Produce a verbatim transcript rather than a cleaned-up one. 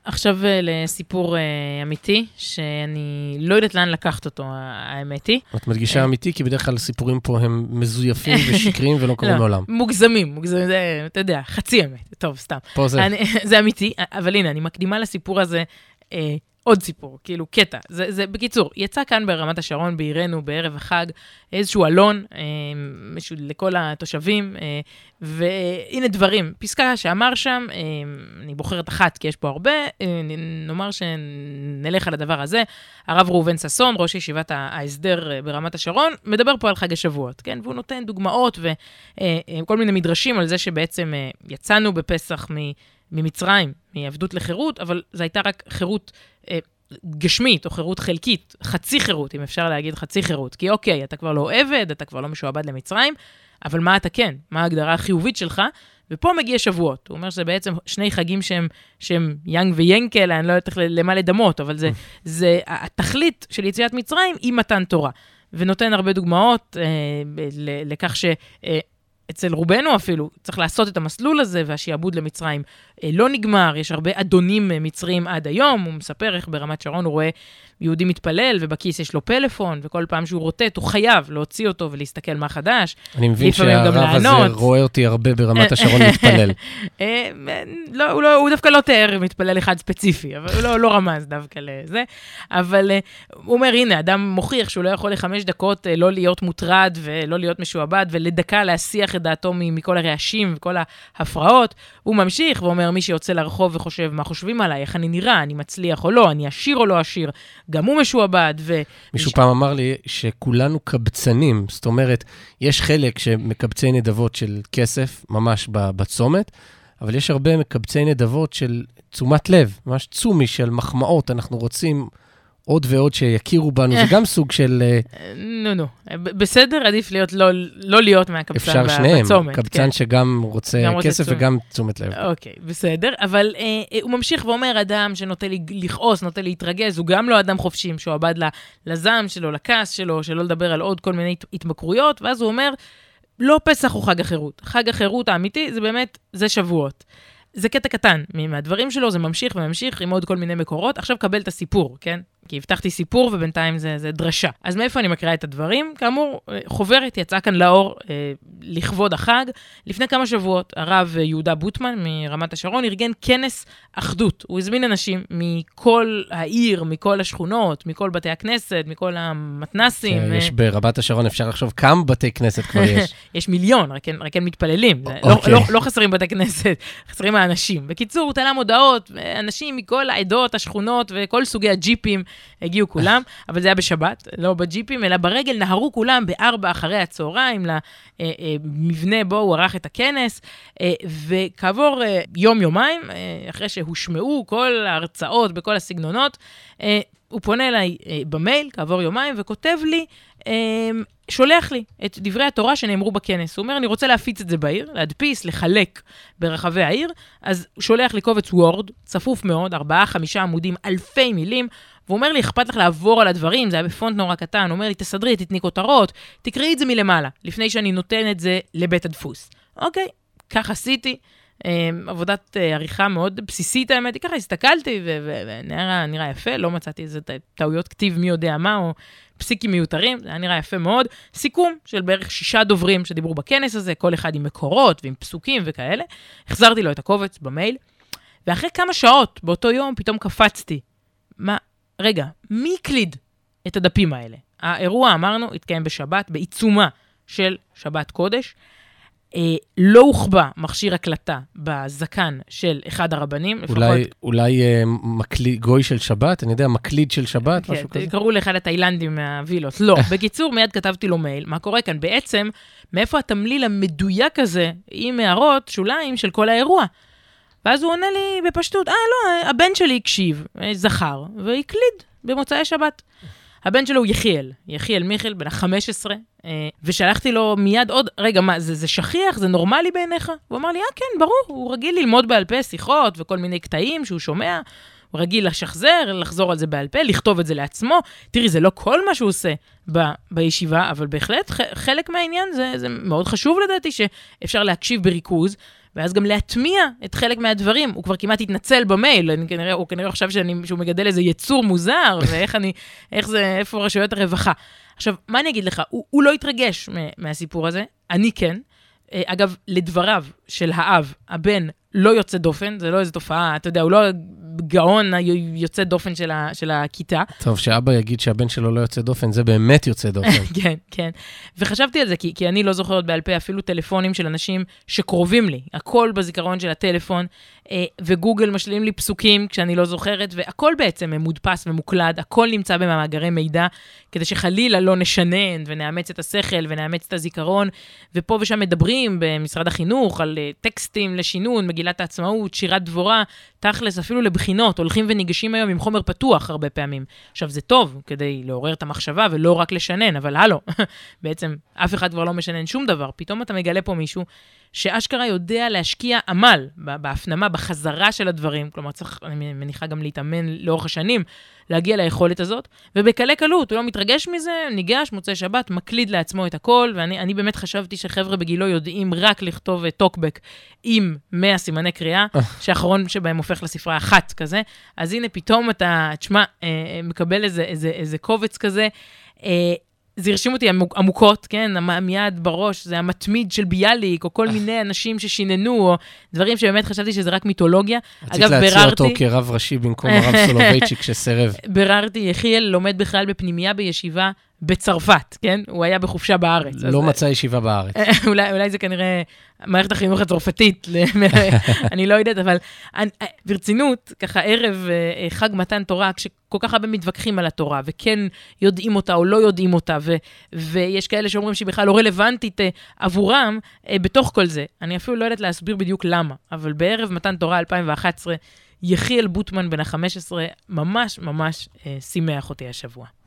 עכשיו לסיפור אמיתי, שאני לא יודעת לאן לקחת אותו, האמת היא. את מדגישה אמיתי, כי בדרך כלל הסיפורים פה הם מזויפים ושקרים ולא קוראים לעולם. מוגזמים, מוגזמים, זה, אתה יודע, חצי אמת, טוב, סתם. פה זה. זה אמיתי, אבל הנה, אני מקדימה לסיפור הזה, עוד סיפור, כאילו קטע. זה, זה, בקיצור, יצא כאן ברמת השרון, בעירנו, בערב החג, איזשהו אלון, אה, משהו לכל התושבים, אה, והנה דברים. פסקה שאמר שם, אה, אני בוחרת אחת, כי יש פה הרבה, אה, נאמר שנלך על הדבר הזה, הרב ראובן ששון, ראש ישיבת ההסדר ברמת השרון, מדבר פה על חג השבועות, כן? והוא נותן דוגמאות וכל מיני מדרשים על זה שבעצם אה, יצאנו בפסח מ... ממצרים, מעבדות לחירות, אבל זו הייתה רק חירות אה, גשמית, או חירות חלקית, חצי חירות, אם אפשר להגיד חצי חירות. כי אוקיי, אתה כבר לא עבד, אתה כבר לא משועבד למצרים, אבל מה אתה כן? מה ההגדרה החיובית שלך? ופה מגיע שבועות. הוא אומר שזה בעצם שני חגים שהם, שהם יאנג וינקל, אני לא יודעת למה לדמות, אבל זה, זה התכלית של יציאת מצרים היא מתן תורה. ונותן הרבה דוגמאות אה, לכך ש... אה, אצל רובנו אפילו, צריך לעשות את המסלול הזה, והשיעבוד למצרים לא נגמר, יש הרבה אדונים מצרים עד היום, הוא מספר איך ברמת שרון הוא רואה יהודי מתפלל, ובכיס יש לו פלאפון, וכל פעם שהוא רוטט, הוא חייב להוציא אותו ולהסתכל מה חדש. אני מבין שהרב הזה רואה אותי הרבה ברמת השרון מתפלל. לא, הוא, לא, הוא דווקא לא תיאר מתפלל אחד ספציפי, אבל הוא לא, לא רמז דווקא לזה. אבל הוא אומר, הנה, אדם מוכיח שהוא לא יכול לחמש דקות לא להיות מוטרד ולא להיות משועבד, ולדקה להסיח את דעתו מכל הרעשים וכל ההפרעות. הוא ממשיך ואומר, מי שיוצא לרחוב וחושב מה חושבים עליי, איך אני נראה, אני מצליח או לא, אני עשיר או לא עשיר, גם הוא משועבד. ו... מישהו פעם אמר לי שכולנו קבצנים, זאת אומרת, יש חלק שמקבצי נדבות של כסף, ממש בצומת, אבל יש הרבה מקבצי נדבות של תשומת לב, ממש צומי של מחמאות, אנחנו רוצים עוד ועוד שיכירו בנו, זה גם סוג של... נו, נו, בסדר, עדיף להיות, לא להיות מהקבצן בצומת. אפשר שניהם, קבצן שגם רוצה כסף וגם תשומת לב. אוקיי, בסדר, אבל הוא ממשיך ואומר, אדם שנוטה לכעוס, נוטה להתרגז, הוא גם לא אדם חופשי, שהוא עבד לזעם שלו, לכעס שלו, שלא לדבר על עוד כל מיני התמכרויות, ואז הוא אומר, לא פסח הוא חג החירות. חג החירות האמיתי זה באמת, זה שבועות. זה קטע קטן מהדברים שלו, זה ממשיך וממשיך עם עוד כל מיני מקורות. עכשיו קבל את הסיפור, כן? כי הבטחתי סיפור ובינתיים זה, זה דרשה. אז מאיפה אני מקריאה את הדברים? כאמור, חוברת יצאה כאן לאור אה, לכבוד החג. לפני כמה שבועות, הרב יהודה בוטמן מרמת השרון ארגן כנס אחדות. הוא הזמין אנשים מכל העיר, מכל השכונות, מכל בתי הכנסת, מכל המתנסים. כן, יש ברמת השרון, אפשר לחשוב כמה בתי כנסת כבר יש. יש מיליון, רק אין, רק אין מתפללים. Okay. לא, לא, לא חסרים בתי כנסת, חסרים האנשים. בקיצור, הוא תלה מודעות, אנשים מכל העדות, השכונות וכל סוגי הג'יפים, הגיעו כולם, אבל זה היה בשבת, לא בג'יפים, אלא ברגל נהרו כולם בארבע אחרי הצהריים, למבנה בו הוא ערך את הכנס, וכעבור יום-יומיים, אחרי שהושמעו כל ההרצאות בכל הסגנונות, הוא פונה אליי במייל, כעבור יומיים, וכותב לי, שולח לי את דברי התורה שנאמרו בכנס. הוא אומר, אני רוצה להפיץ את זה בעיר, להדפיס, לחלק ברחבי העיר, אז הוא שולח לי קובץ וורד, צפוף מאוד, ארבעה, חמישה עמודים, אלפי מילים, והוא אומר לי, אכפת לך לעבור על הדברים, זה היה בפונט נורא קטן, הוא אומר לי, תסדרי, תתני כותרות, תקראי את זה מלמעלה, לפני שאני נותן את זה לבית הדפוס. אוקיי, כך עשיתי, עבודת עריכה מאוד בסיסית האמת, ככה הסתכלתי, ונראה יפה, לא מצאתי איזה טעויות כתיב מי יודע מה, או פסיקים מיותרים, זה היה נראה יפה מאוד, סיכום של בערך שישה דוברים שדיברו בכנס הזה, כל אחד עם מקורות ועם פסוקים וכאלה, החזרתי לו את הקובץ במייל, ואחרי כמה שעות באותו יום פתאום קפצתי, מה, רגע, מי הקליד את הדפים האלה? האירוע, אמרנו, התקיים בשבת, בעיצומה של שבת קודש, אה, לא הוחבא מכשיר הקלטה בזקן של אחד הרבנים. אולי, לפחות... אולי אה, מקליד, גוי של שבת, אני יודע, מקליד של שבת, כן, משהו כזה. קראו לאחד התאילנדים מהווילות. לא, בקיצור, מיד כתבתי לו מייל, מה קורה כאן? בעצם, מאיפה התמליל המדויק הזה, עם הערות, שוליים של כל האירוע? ואז הוא עונה לי בפשטות, אה, לא, הבן שלי הקשיב, זכר, והקליד במוצאי שבת. הבן שלו הוא יחיאל, יחיאל מיכל, בן ה-חמש עשרה, ושלחתי לו מיד עוד, רגע, מה, זה, זה שכיח? זה נורמלי בעיניך? הוא אמר לי, אה, כן, ברור, הוא רגיל ללמוד בעל פה שיחות וכל מיני קטעים שהוא שומע. הוא רגיל לשחזר, לחזור על זה בעל פה, לכתוב את זה לעצמו. תראי, זה לא כל מה שהוא עושה ב- בישיבה, אבל בהחלט ח- חלק מהעניין זה, זה מאוד חשוב לדעתי, שאפשר להקשיב בריכוז, ואז גם להטמיע את חלק מהדברים. הוא כבר כמעט התנצל במייל, אני כנראה, הוא כנראה חשב שאני, שהוא מגדל איזה יצור מוזר, ואיך אני, איך זה, איפה רשויות הרווחה. עכשיו, מה אני אגיד לך? הוא, הוא לא התרגש מהסיפור הזה, אני כן. אגב, לדבריו של האב, הבן לא יוצא דופן, זה לא איזו תופעה, אתה יודע, הוא לא גאון יוצא דופן של, ה, של הכיתה. טוב, שאבא יגיד שהבן שלו לא יוצא דופן, זה באמת יוצא דופן. כן, כן. וחשבתי על זה, כי, כי אני לא זוכרת בעל פה אפילו טלפונים של אנשים שקרובים לי, הכל בזיכרון של הטלפון, וגוגל משלים לי פסוקים כשאני לא זוכרת, והכל בעצם מודפס ומוקלד, הכל נמצא במאגרי מידע, כדי שחלילה לא נשנן ונאמץ את השכל ונאמץ את הזיכרון, ופה ושם מדברים במשרד החינוך על טקסטים לשינון, מגילת העצמאות, שירת דבורה, תכלס אפילו לבחינות, הולכים וניגשים היום עם חומר פתוח הרבה פעמים. עכשיו זה טוב כדי לעורר את המחשבה ולא רק לשנן, אבל הלו, בעצם אף אחד כבר לא משנן שום דבר, פתאום אתה מגלה פה מישהו שאשכרה יודע להשקיע עמל בהפנמה, בחזרה של הדברים, כלומר צריך, אני מניחה גם להתאמן לאורך השנים, להגיע ליכולת הזאת, ובקלי קלות, הוא לא מתרגש מזה, ניגש, מוצא שבת, מקליד לעצמו את הכל, ואני אני באמת חשבתי שחבר'ה בגילו יודעים רק לכתוב טוקבק עם מאה סימני קריאה, שהאחרון שבהם הופך לספרה אחת כזה, אז הנה פתאום אתה, תשמע, מקבל איזה, איזה, איזה קובץ כזה, זה הרשים אותי עמוקות, כן, מיד בראש, זה המתמיד של ביאליק, או כל מיני אנשים ששיננו, או דברים שבאמת חשבתי שזה רק מיתולוגיה. רצית להציע אותו כרב ראשי במקום הרב סולובייצ'יק שסרב. בררתי, יחיאל לומד בכלל בפנימייה בישיבה בצרפת, כן? הוא היה בחופשה בארץ. לא מצא ישיבה בארץ. אולי, אולי זה כנראה מערכת החינוך הצרפתית, אני לא יודעת, אבל ברצינות, ככה ערב חג מתן תורה, כשכל כך הרבה מתווכחים על התורה, וכן יודעים אותה או לא יודעים אותה, ו, ויש כאלה שאומרים שהיא בכלל לא רלוונטית עבורם, בתוך כל זה, אני אפילו לא יודעת להסביר בדיוק למה, אבל בערב מתן תורה אלפיים ואחת עשרה, יחיאל בוטמן בן ה-חמש עשרה, ממש ממש שימח אותי השבוע.